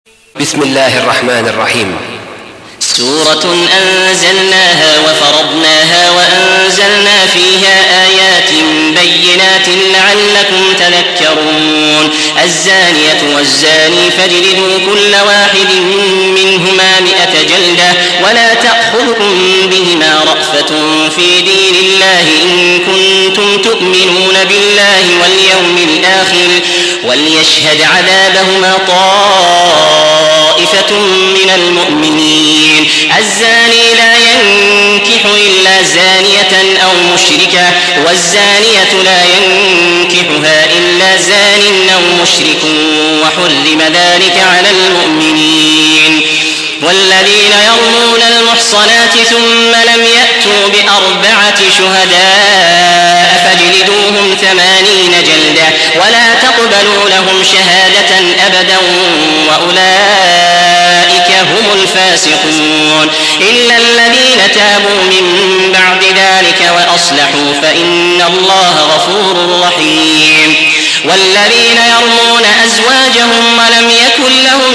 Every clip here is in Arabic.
بسم الله الرحمن الرحيم. سورة أنزلناها وفرضناها وأنزلنا فيها آيات بينات لعلكم تذكرون. الزانية والزاني فاجلدوا كل واحد منهما 100 جلدة ولا تأخذكم بهما رأفة في دين الله إن كنتم تؤمنون بالله واليوم الآخر وليشهد عذابهما طائفة من المؤمنين. الزاني لا ينكح إلا زانية أو مشركة والزانية لا ينكحها إلا زان أو مشرك وحرم ذلك على المؤمنين. والذين يرمون المحصنات ثم لم يأتوا ب4 شهداء فاجلدوهم 80 جلدة ولا تقبلوا لهم شهادة أبدا وأولئك هم الفاسقون. إلا الذين تابوا من بعد ذلك وأصلحوا فإن الله غفور رحيم. والذين يرمون أزواجهم ولم يكن لهم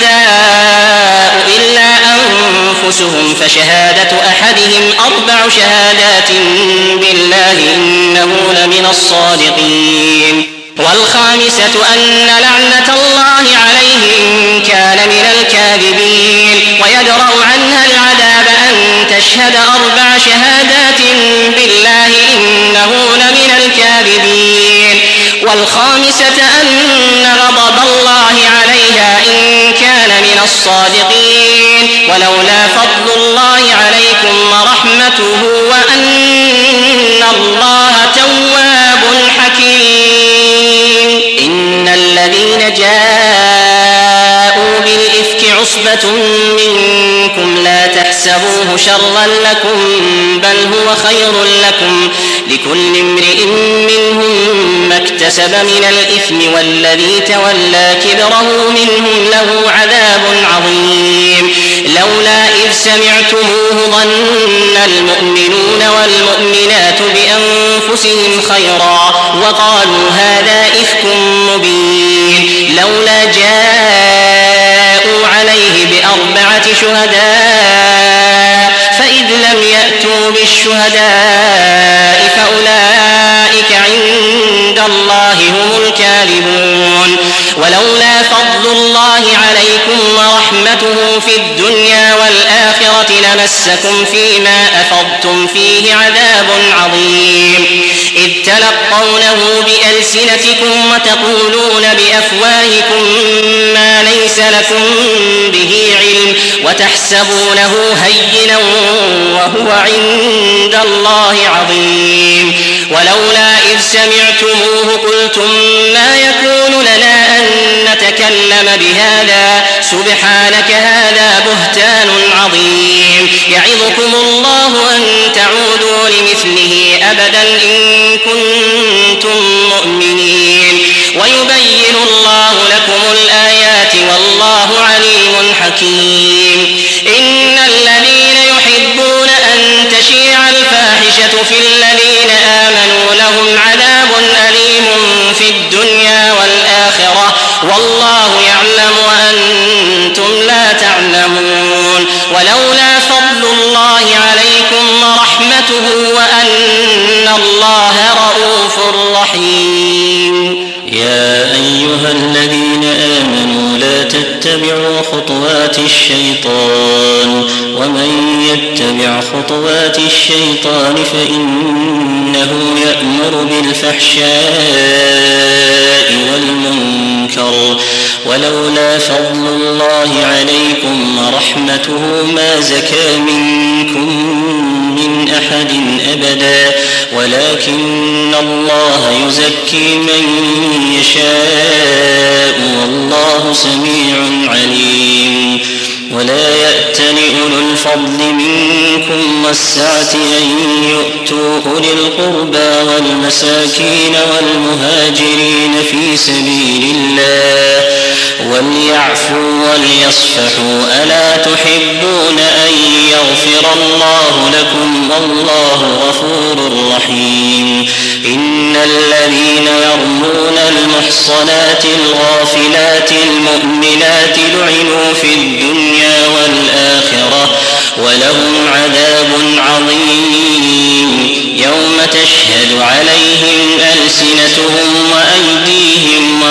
شهداء إلا أنفسهم فشهادة أحدهم 4 شهادات بالله إنه لمن الصادقين. والخامسة أن لعنة الله عليه إن كان من الكاذبين. ويدرأ عنها العذاب أن تشهد 4 شهادات بالله إنه لمن الكاذبين. والخامسة أن غضب الله عليها إن كان من الصادقين. ولولا فضل الله عليكم ورحمته وأن الله تواب حكيم. إن الذين جاءوا بالإفك عصبة منكم لا تحسبوه شرا لكم بل هو خير لكم لكل امرئ منهم ما اكتسب من الإثم والذي تولى كبره منهم له عذاب عظيم. لولا إذ سمعتموه ظن المؤمنون والمؤمنات بأنفسهم خيرا وقالوا هذا إفك مبين. لولا جاءوا عليه ب4 شهداء فإذ لم يأتوا بالشهداء فأولئك عند الله هم الكاذبون. ولولا فضل الله عليكم ورحمته في الدنيا والآخرة لمسكم فيما أفضتم فيه عذاب عظيم. إذ تلقونه بألسنتكم وتقولون بأفواهكم ما ليس لكم به علم وتحسبونه هينا وهو عند الله عظيم. ولولا إذ سمعتموه قلتم ما يكون لنا أن نتكلم بهذا سبحانك هذا بهتان عظيم. يعظكم الله أن تعودوا لمثله أبدا إن كنتم مؤمنين. ويبين الله لكم الآيات والله عليم حكيم. إن الذين يحبون أن تشيع الفاحشة في الذين آمنوا لهم عذاب أليم في الدنيا والآخرة والله يعلم وأنتم لا تعلمون. ولولا فضل الله عليكم ورحمته وأن الله رؤوف رحيم. يا أيها الذين آمنوا لا تتبعوا خطوات الشيطان ومن يتبع خطوات الشيطان فإنه يأمر بالفحشاء والمنكر. ولولا فضل الله عليكم ورحمته ما زكى منكم من أحد أبدا ولكن الله يزكي من يشاء والله سميع عليم. ولا يأتل أولو الفضل منكم والسعة أن يؤتوا أولي القربى والمساكين والمهاجرين في سبيل الله وليعفوا وليصفحوا ألا تحبون أن يغفر الله لكم والله غفور رحيم إن الذين يرمون المحصنات الغافلات المؤمنات لعنوا في الدنيا والآخرة ولهم عذاب عظيم يوم تشهد عليهم ألسنتهم وأيديهم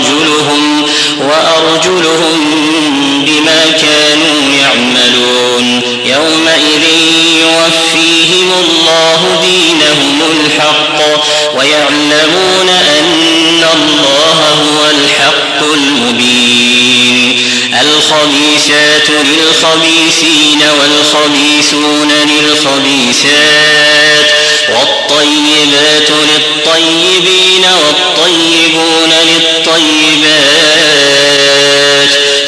وأرجلهم بما كانوا يعملون يومئذ يوفيهم الله دينهم الحق ويعلمون أن الله هو الحق المبين الخبيثات للخبيثين والخبيثون للخبيثات والطيبات للطيبين والطيبون للطيبات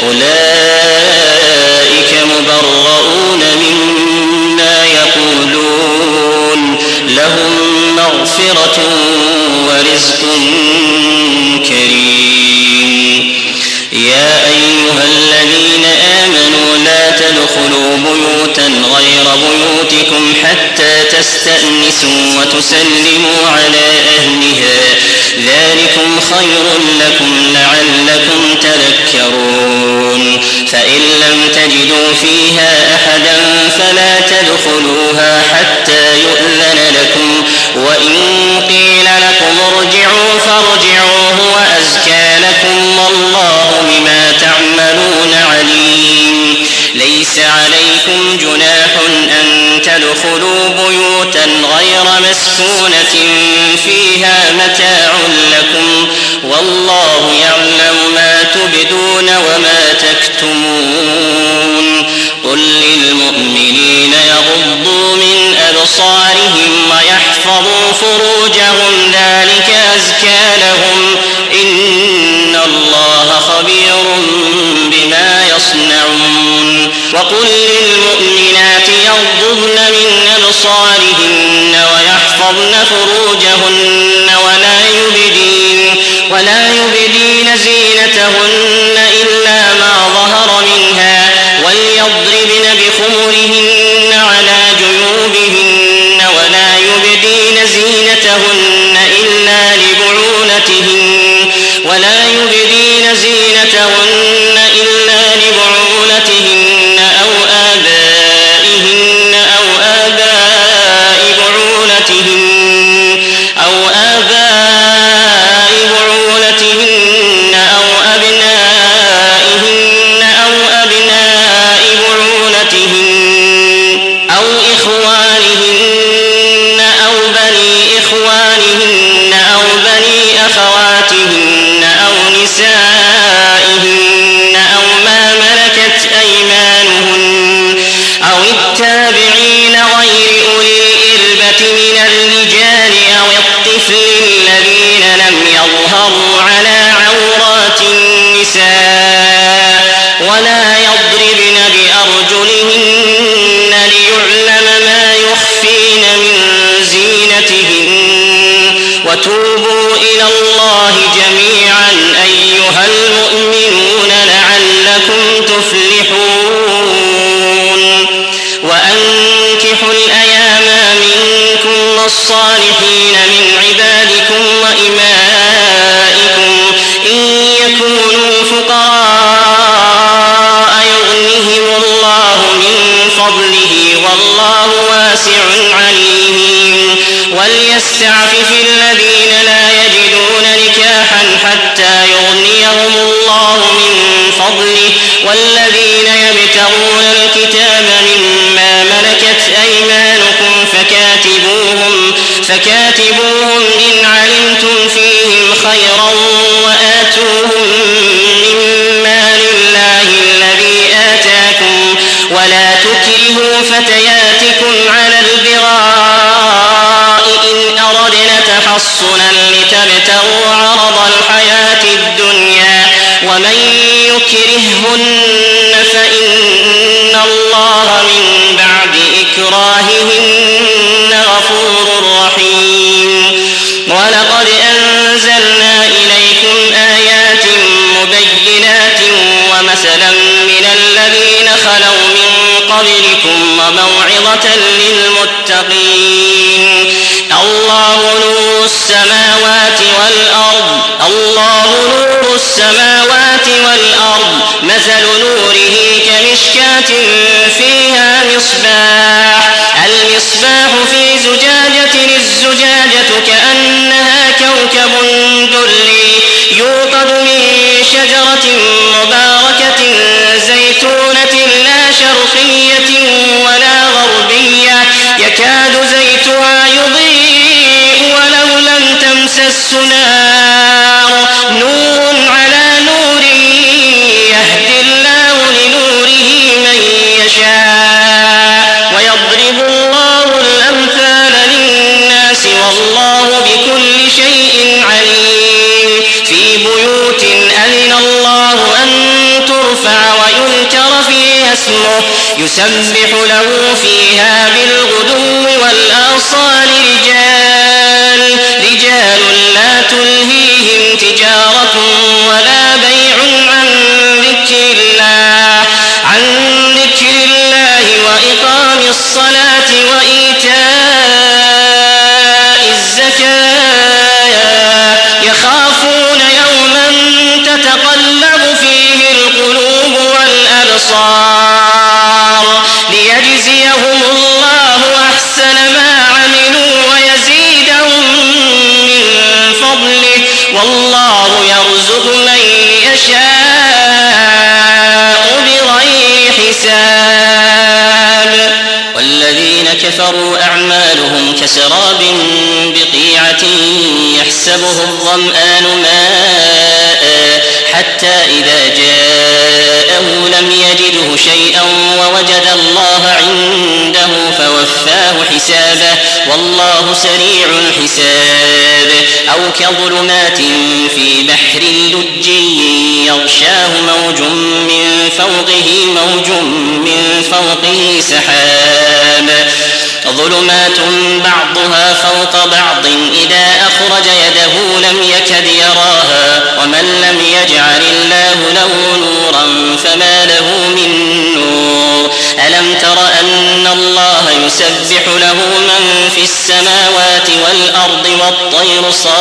أولئك مبرؤون مما يقولون لهم مغفرة ورزق كريم يا أيها الذين آمنوا لا تدخلوا بيوتا غير بيوتكم حتى تستأنسوا وتسلموا على أهلها ذلكم خير لكم لعلكم تذكرون فإن لم تجدوا فيها أحدا فلا تدخلوها حتى يؤذن لكم وإن قيل لكم ارجعوا فارجعوا هو أزكى لكم والله بما تعملون عليم ليس عليكم جناح أن تدخلوا بيوتا غير مسكونة فيها متاع لكم والله يعلم ما تبدون وما تكتمون قل للمؤمنين يغضوا من أبصارهم ويحفظوا فروجهم ذلك أزكى لهم إن الله خبير بما يصنعون وقل للمؤمنات يغضضن من أبصارهن ويحفظن فروجهن ولا يبدين زينتهن إلا ما ظهر منها وليضربن بخمرهن على جيوبهن ولا يبدين زينتهن إلا لبعولتهن أو آبائهن أو آباء بعولتهن أو أبنائهن أو أبناء بعولتهن أو إخوانهن أو بني إخوانهن أو بني أخواتهن أو نسائهن أو ما ملكت أيمانهن أو التابعين غير أولي الإربة من الرجال أو الطفل الذين لم يظهروا على عورات النساء ولا يضربن بأرجلهن ليعلم ما يخفين من زينتهن وتوبوا إلى الله جميعا أيها المؤمنون لعلكم تفلحون وأنكحوا الأيام منكم والصالحين من عبادكم وإمائكم إن يكونوا فقراء يغنهم الله من فضله والله واسع عليم وليستعفف الذين لا يجدون نكاحا حتى يغنيهم الله من فضله والذين يبتغون الكتاب مما ملكت أيمانكم فكاتبوهم إن علمتم فيهم خيرا وآتوهم مما لله الذي آتاكم ولا تكرهوا فتياتكم على البغاء إن أردنا تحصنا لتبتغوا عرض الحياة الدنيا ومن يكرههن فإن الله من بإكراههن غفور رحيم. ولقد أنزلنا إليكم آيات مبينات ومثلا من الذين خلوا من قبلكم وموعظة للمتقين. الله نور السماوات والأرض مثل نوره كمشكاة فيها المصباح في زجاجة الزجاجة كأنها كوكب دري يوقد من شجرة مباركة زيتونة لا شرقية ولا غربية يكاد زيتها يضيء ولو لم تمسس نار نور على نور يهدي الله لنوره من يشاء ويضرب الله الأمثال للناس والله بكل شيء عليم. في بيوت أذن الله أن ترفع ويذكر فيها اسمه يسبح له فيها بالغدو والآصال رجال لا تلهيهم تجارة ولا بيع عن ذكر الله وإقام الصلاة وإيتاء الزكاة يخافون يوما تتقلب فيه القلوب والأبصار ليجزيهم الله أحسن ما عملوا ويزيدهم من فضله والله يرزق من يشاء بغير حساب. والذين كفروا أعمالهم كسراب بقيعة يحسبه الظمآن ماء حتى إذا جاءه لم يجده شيئا ووجد الله عنده فوفاه حسابه والله سريع الحساب. أو كظلمات في بحر لجي يغشاه موج من فوقه سحاب ظلمات بعضها فوق بعض إذا أخرج يده لم يكد يراها ومن لم يجعل الله له نورا فما له من نور. ألم تر أن الله يسبح له من في السماوات والأرض والطير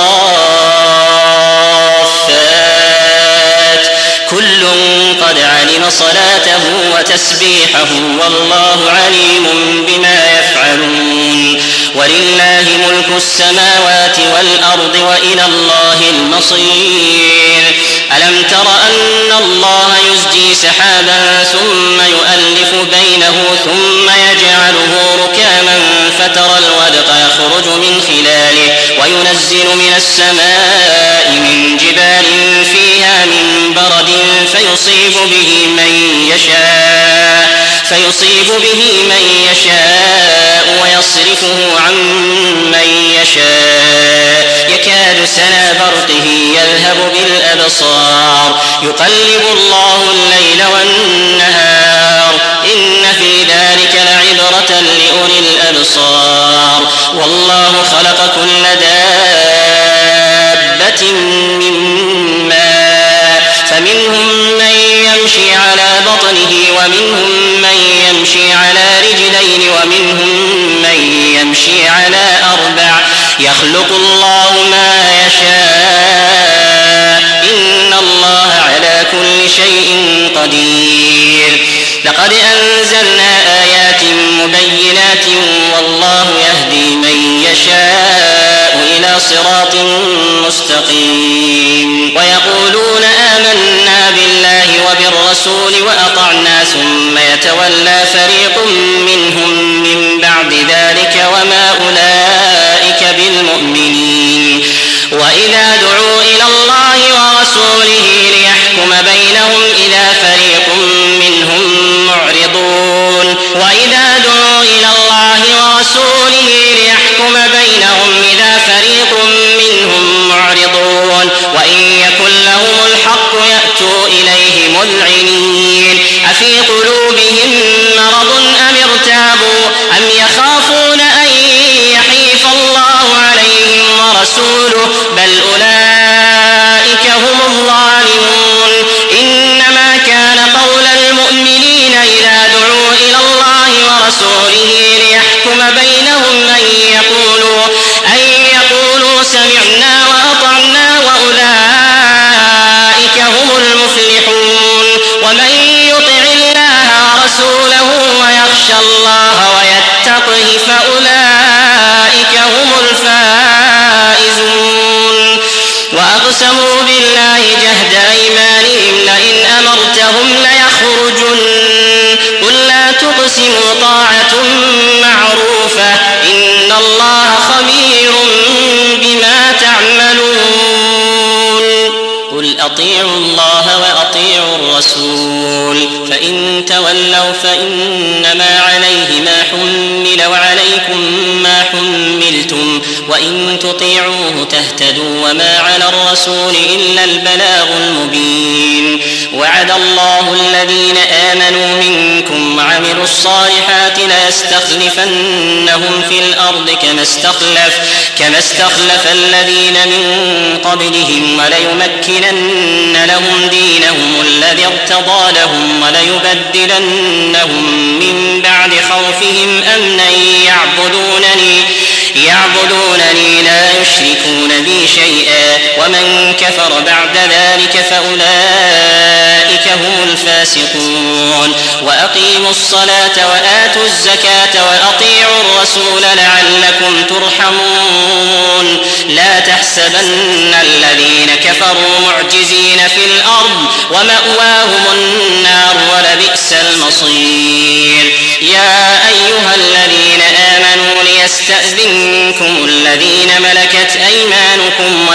صافات كل قد علم صلاته وتسبيحه والله عليم بما يفعلون. ولله ملك السماوات والأرض وإلى الله المصير. ألم تر أن الله يزجي سحابا ثم يؤلف بينه ثم يجعله ركاما فترى الودق يخرج من خلاله وينزل من السماء من جبال فيها من برد فيصيب به من يشاء ويصرفه عن من يشاء يكاد سنا برقه يذهب بالأبصار يقلب الله الليل والنهار إن في ذلك لعبرة لأولي الأبصار. والله خلق كل دابة من ماء فمنهم من يمشي على بطنه ومنهم من يمشي على رجلين ومنهم من يمشي على أربع يخلق الله ما يشاء إن الله على كل شيء قدير. لقد أنزلنا آيات مبينات والله يهدي من يشاء إلى صراط مستقيم. ويقولون آمنا بالله وبالرسول وأطعنا ثم يتولى فريق منهم من بعد ذلك وما أولئك بالمؤمنين. وإذا دعوا إلى الله ورسوله ليحكم بينهم إذا فريق منهم معرضون. وإذا دعوا إلى الله ورسوله ليحكم بينهم إذا فريق منهم معرضون. وإن يكن لهم الحق يأتوا إليه مذعنين. أفي قلوبهم مرض أم فإن تولوا فإنما عليه ما حمل وعليكم ما حملتم وإن تطيعوه تهتدوا وما على الرسول إلا البلاغ المبين. وعد الله الذين آمنوا منكم وعملوا الصالحات ليستخلفنهم في الأرض كما استخلف الذين من قبلهم وليمكنن لهم دينهم الذي ارتضى لهم وليبدلنهم من بعد خوفهم أمنا يعبدونني لا يشركون بي شيئا ومن كفر بعد ذلك فأولئك هم الفاسقون. وأقيموا الصلاة وآتوا الزكاة وأطيعوا الرسول لعلكم ترحمون. لا تحسبن الذين كفروا معجزين في الأرض ومأواهم النار ولبئس المصير. يا أيها الذين آمنوا ليستأذنكم الذين ملكت أيمانكم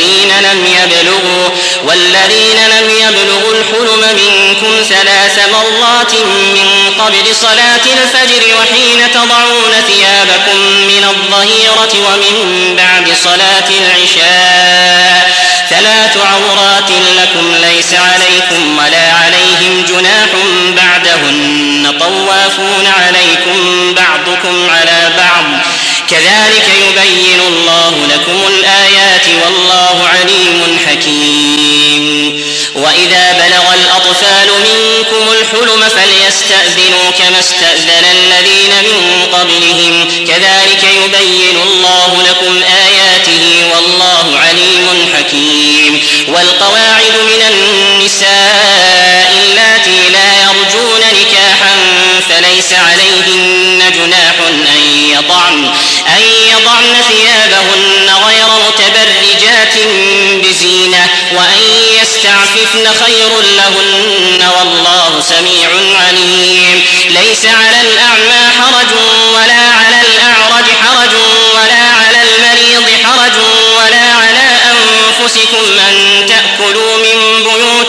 والذين لم يبلغوا الحلم منكم 3 مرات من قبل صلاة الفجر وحين تضعون ثيابكم من الظهيرة ومن بعد صلاة العشاء 3 عورات لكم ليس عليكم ولا عليهم جناح بعدهن طوافون عليكم بعضكم على بعض كذلك يبين الله لكم الآيات والله عليم حكيم. وإذا بلغ الأطفال منكم الحلم فليستأذنوا كما استأذن الذين من قبلهم كذلك يبين الله لكم آياته والله عليم حكيم. والقواعد من النساء اللاتي لا يرجون نكاحا فليس عليهن جناح أن يضعن ثيابهن غير متبرجات بزينة وأن يستعففن خير لهن والله سميع عليم. ليس على الأعمى حرج ولا على الأعرج حرج ولا على المريض حرج ولا على أنفسكم أن تأكلوا من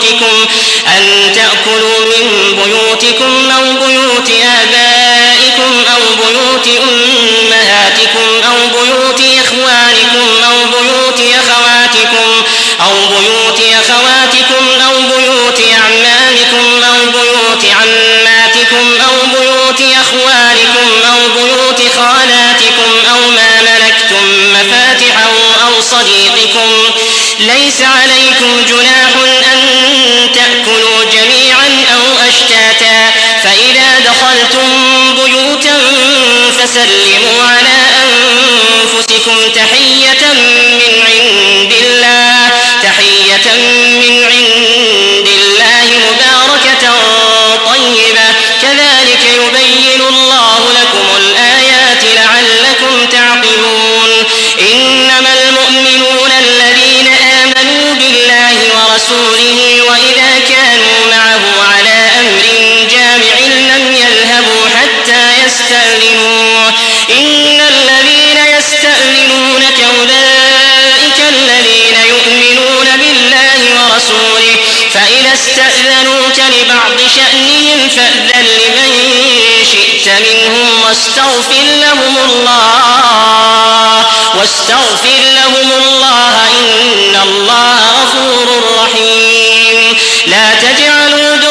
بيوتكم أو بيوت آبائكم أو بيوت أمهاتكم أو بيوت إخوانكم أو بيوت أخواتكم أو بيوت أعمامكم أو بيوت عماتكم أو بيوت أخوالكم أو بيوت خالاتكم أو ما ملكتم مفاتحه أو صديقكم. ليس عليكم جناح أن تأكلوا جميعا أو أشتاتا فإذا دخلتم بيوتا فسلموا على أنفسكم تحية من عند الله مباركة طيبة كذلك يبين الله لكم الآيات لعلكم تعقلون. إنما المؤمنون الذين آمنوا بالله ورسوله وإذا كانوا معه على أمر جامع لم يذهبوا حتى يستأذنوه. إن الذين يستأذنونك أولئك الذين يؤمنون بالله ورسوله فإذا استأذنوك لبعض شأنهم فأذن لمن شئت منهم واستغفر لهم الله إن الله غفور رحيم. لا تجعلوا